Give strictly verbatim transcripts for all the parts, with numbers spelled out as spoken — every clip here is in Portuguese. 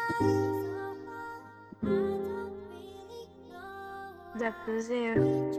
Dá prazer.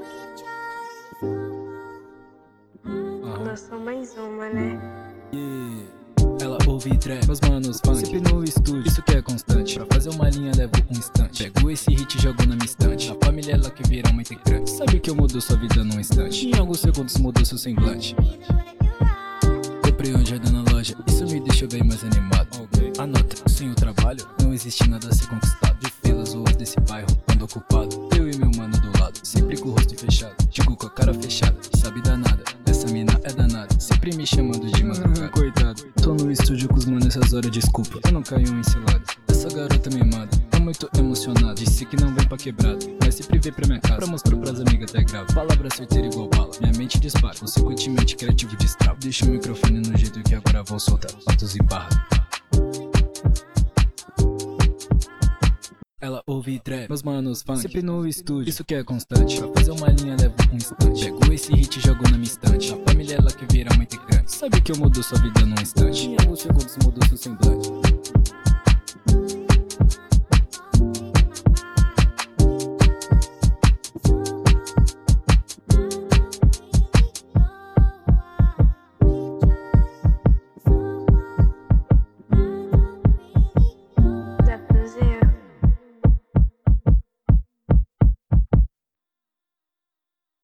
Nós só mais uma, né? Yeah. Ela ouve trap, meus manos funk, sempre no estúdio, isso que é constante. Pra fazer uma linha levo um instante. Pego esse hit e jogo na minha estante. A família é ela que vira uma integrante. Sabe que eu mudo sua vida num instante. Em alguns segundos mudou seu semblante. Comprei um jardim na loja, isso me deixou bem mais animado. Okay. Anota, sem o trabalho, não existe nada a ser conquistado. De filas ruas desse bairro, ando ocupado. Eu e meu mano do lado, sempre com o rosto fechado. Digo com a cara fechada, sabe danada. Essa mina é danada, sempre me chamando de madrugada. Coitado, tô no estúdio com os manos nessas horas, desculpa, eu não caio em cilada. Essa garota mimada, tá muito emocionada. Disse que não vem pra quebrada, mas sempre vem pra minha casa pra mostrar pras amigas até grave. Palavra certeira igual bala, minha mente dispara. Consequentemente criativo destravo. Deixa o microfone no jeito que agora vou soltar fotos e barra. Ela ouve trap, meus manos funk, sempre no estúdio, isso que é constante. Pra fazer uma linha levo um instante. Pego esse hit e jogo na minha estante. A família é ela que vira uma integrante. Sabe que eu mudo sua vida num instante. Em alguns segundos mudou seu semblante.